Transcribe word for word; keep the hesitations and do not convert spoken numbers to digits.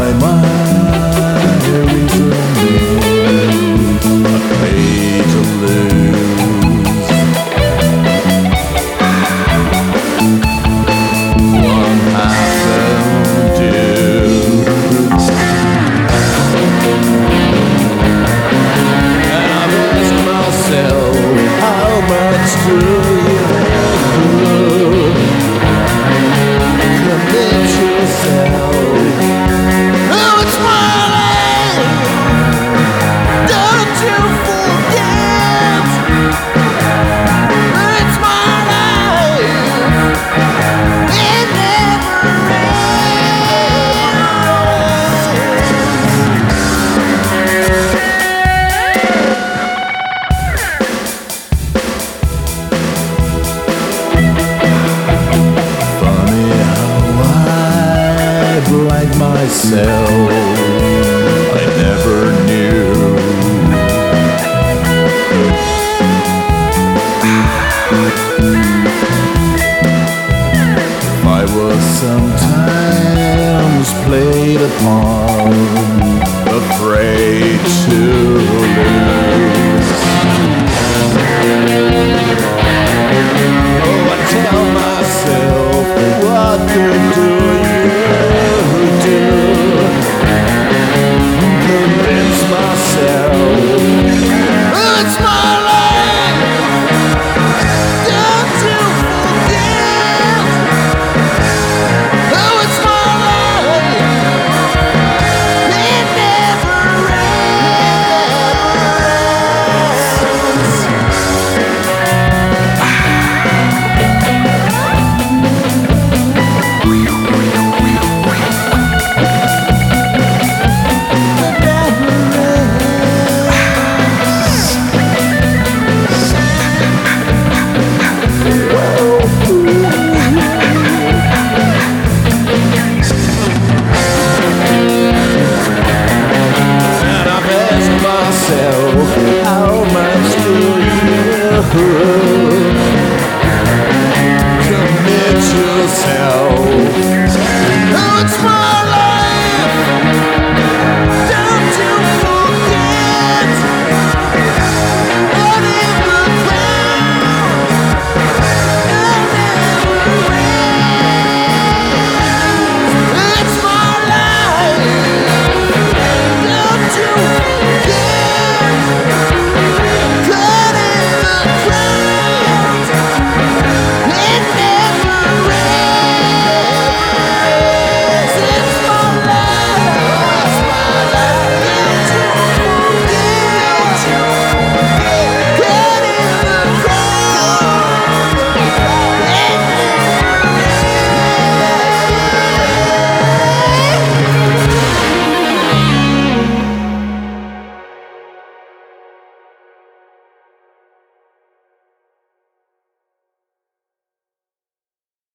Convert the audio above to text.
my mind there is a name I pay to lose. One happened due, and I've asked myself, how much do you commit yourself? Oh, it's my life, don't you forget. It's my life, it never Funny how I blind myself, I never knew. If I was sometimes played upon, afraid to lose. Oh, I tell myself, what good do you do? Convince myself, oh, it's my life, don't you forget. Oh, it's my life, it never how much do you commit yourself? Oh, it's my